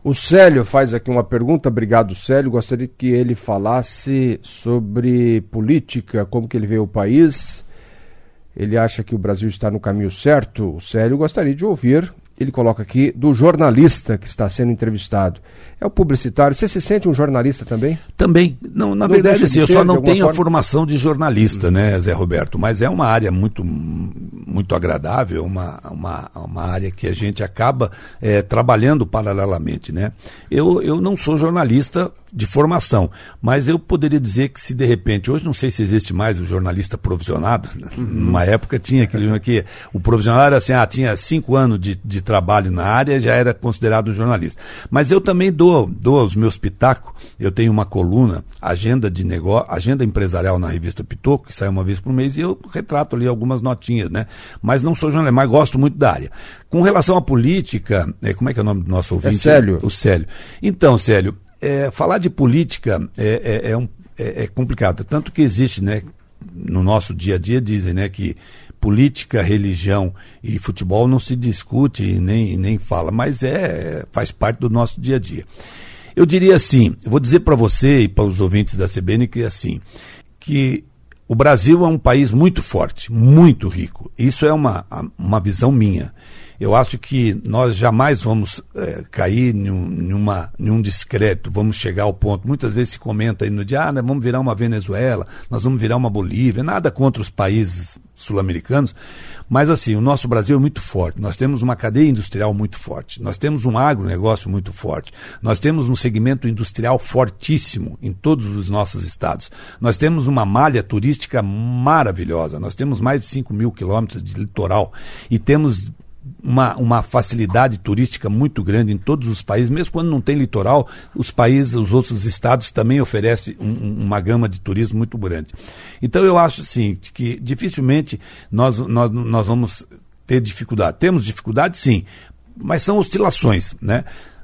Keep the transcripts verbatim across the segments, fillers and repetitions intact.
O Célio faz aqui uma pergunta, obrigado Célio, gostaria que ele falasse sobre política, como que ele vê o país, ele acha que o Brasil está no caminho certo. O Célio gostaria de ouvir, ele coloca aqui, do jornalista que está sendo entrevistado. É o publicitário, você se sente um jornalista também? Também, não, na não verdade assim, eu só não tenho forma? a formação de jornalista, né, Zé Roberto, mas é uma área muito, muito agradável, uma, uma, uma área que a gente acaba é, trabalhando paralelamente, né. Eu, eu não sou jornalista de formação, mas eu poderia dizer que se de repente, hoje não sei se existe mais o jornalista provisionado, uhum. Numa época tinha aquele aqui, o provisionado era assim, ah, tinha cinco anos de, de trabalho na área, já era considerado um jornalista, mas eu também dou, dou os meus pitacos, eu tenho uma coluna, agenda de negócio, agenda empresarial na revista Pitoco, que sai uma vez por mês, e eu retrato ali algumas notinhas, né, mas não sou jornalista, mas gosto muito da área. Com relação à política, é, como é que é o nome do nosso ouvinte? É Célio. O Célio. Então, Célio, É, falar de política é, é, é, um, é, é complicado, tanto que existe, né, no nosso dia a dia dizem, né, que política, religião e futebol não se discute e nem, nem fala, mas é, faz parte do nosso dia a dia. Eu diria assim, eu vou dizer para você e para os ouvintes da C B N que assim, que o Brasil é um país muito forte, muito rico, isso é uma, uma visão minha. Eu acho que nós jamais vamos é, cair em uma, em um descrédito, vamos chegar ao ponto, muitas vezes se comenta aí no dia, ah, nós vamos virar uma Venezuela, nós vamos virar uma Bolívia, nada contra os países sul-americanos, mas assim, o nosso Brasil é muito forte, nós temos uma cadeia industrial muito forte, nós temos um agronegócio muito forte, nós temos um segmento industrial fortíssimo em todos os nossos estados, nós temos uma malha turística maravilhosa, nós temos mais de cinco mil quilômetros de litoral e temos Uma, uma facilidade turística muito grande em todos os países, mesmo quando não tem litoral, os países, os outros estados também oferecem um, uma gama de turismo muito grande. Então eu acho assim, que dificilmente nós, nós, nós vamos ter dificuldade. Temos dificuldade sim, mas são oscilações, né?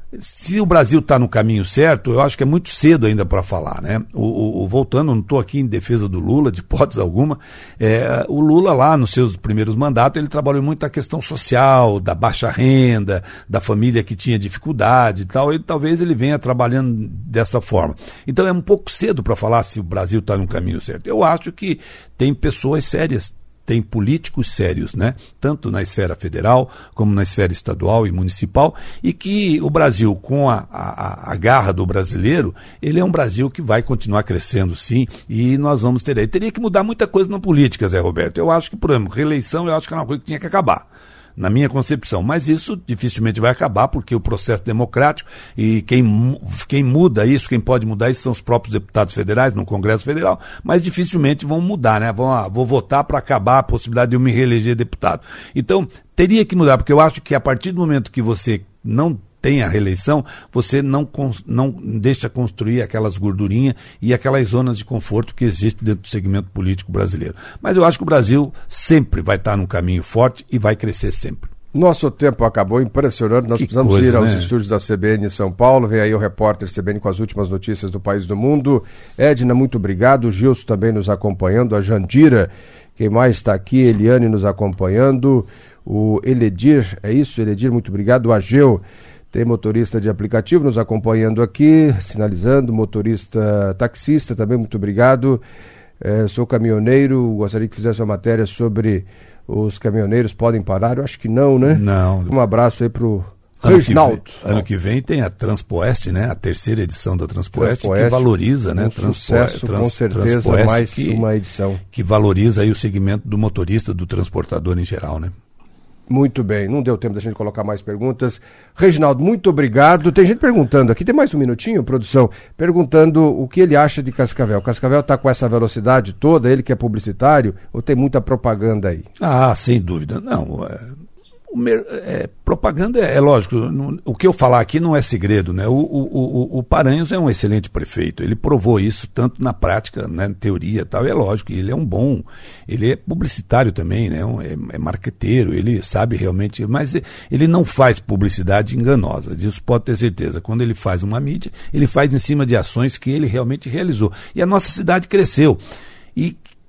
Se o Brasil está no caminho certo, eu acho que é muito cedo ainda para falar, né? O, o, o, voltando, não estou aqui em defesa do Lula, de hipótese alguma, é, o Lula lá nos seus primeiros mandatos, ele trabalhou muito a questão social, da baixa renda, da família que tinha dificuldade e tal, e talvez ele venha trabalhando dessa forma. Então é um pouco cedo para falar se o Brasil está no caminho certo. Eu acho que tem pessoas sérias, tem políticos sérios, né? Tanto na esfera federal como na esfera estadual e municipal, e que o Brasil, com a, a, a garra do brasileiro, ele é um Brasil que vai continuar crescendo sim, e nós vamos ter aí. Teria que mudar muita coisa na política, Zé Roberto. Eu acho que, por exemplo, reeleição, eu acho que é uma coisa que tinha que acabar, na minha concepção, mas isso dificilmente vai acabar, porque o processo democrático, e quem, quem muda isso, quem pode mudar isso são os próprios deputados federais no Congresso Federal, mas dificilmente vão mudar, né? Vão, ah, vou votar para acabar a possibilidade de eu me reeleger deputado. Então, teria que mudar, porque eu acho que a partir do momento que você não tem a reeleição, você não, não deixa construir aquelas gordurinhas e aquelas zonas de conforto que existem dentro do segmento político brasileiro. Mas eu acho que o Brasil sempre vai estar num caminho forte e vai crescer sempre. Nosso tempo acabou, impressionante, nós que precisamos coisa, ir aos né? estúdios da C B N em São Paulo, vem aí o repórter C B N com as últimas notícias do país e do mundo. Edna, muito obrigado, o Gilson também nos acompanhando, a Jandira, quem mais está aqui, Eliane nos acompanhando, o Eledir, é isso, Eledir, muito obrigado, o Ageu. Tem motorista de aplicativo nos acompanhando aqui, sinalizando, motorista taxista também, muito obrigado. É, sou caminhoneiro, gostaria que fizesse uma matéria sobre os caminhoneiros podem parar, eu acho que não, né? Não. Um abraço aí pro Ano Reginaldo. Que vem, ano que vem tem a Transpoeste, né? A terceira edição da Transpoeste, Transpoeste que valoriza, né? Um Transpo, sucesso, Trans, com certeza, Transpoeste, mais que, uma edição. Que valoriza aí o segmento do motorista, do transportador em geral, né? Muito bem, não deu tempo da gente colocar mais perguntas. Reginaldo, muito obrigado. Tem gente perguntando aqui, tem mais um minutinho, produção, perguntando o que ele acha de Cascavel. Cascavel está com essa velocidade toda, ele que é publicitário, ou tem muita propaganda aí? Ah, sem dúvida. Não, é, o, é, propaganda é, é lógico, não, o que eu falar aqui não é segredo, né? O, o, o, o Paranhos é um excelente prefeito, ele provou isso tanto na prática, né, na teoria e tal, e é lógico, ele é um bom, ele é publicitário também, né? É, é marqueteiro, ele sabe realmente, mas ele não faz publicidade enganosa, disso pode ter certeza. Quando ele faz uma mídia, ele faz em cima de ações que ele realmente realizou. E a nossa cidade cresceu. E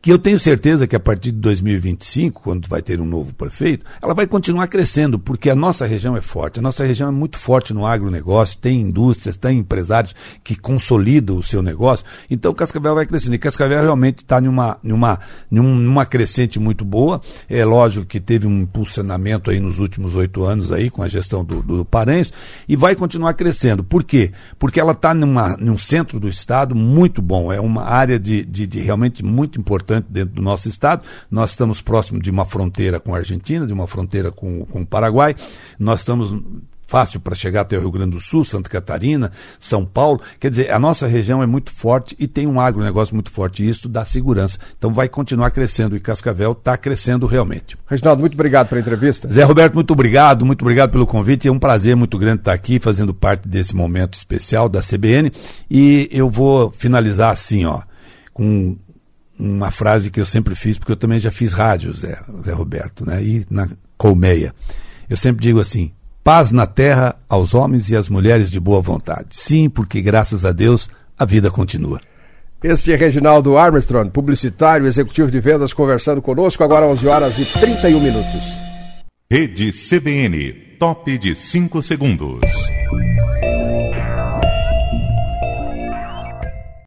que eu tenho certeza que a partir de dois mil e vinte e cinco, quando vai ter um novo prefeito, ela vai continuar crescendo, porque a nossa região é forte, a nossa região é muito forte no agronegócio, tem indústrias, tem empresários que consolidam o seu negócio, então Cascavel vai crescendo, e Cascavel realmente está numa, numa, numa crescente muito boa. É lógico que teve um impulsionamento aí nos últimos oito anos aí, com a gestão do, do Paranhos, e vai continuar crescendo. Por quê? Porque ela está num centro do estado muito bom, é uma área de, de, de realmente muito importante dentro do nosso estado. Nós estamos próximos de uma fronteira com a Argentina, de uma fronteira com, com o Paraguai, nós estamos fácil para chegar até o Rio Grande do Sul, Santa Catarina, São Paulo, quer dizer, a nossa região é muito forte e tem um agronegócio muito forte, e isso dá segurança, então vai continuar crescendo, e Cascavel está crescendo realmente. Reginaldo, muito obrigado pela entrevista. Zé Roberto, muito obrigado, muito obrigado pelo convite, é um prazer muito grande estar aqui, fazendo parte desse momento especial da C B N, e eu vou finalizar assim, ó, com uma frase que eu sempre fiz, porque eu também já fiz rádio, Zé, Zé Roberto, né? E na colmeia. Eu sempre digo assim: paz na terra aos homens e às mulheres de boa vontade. Sim, porque graças a Deus a vida continua. Este é Reginaldo Armstrong, publicitário, executivo de vendas, conversando conosco agora às onze horas e trinta e um minutos. Rede C B N, top de cinco segundos.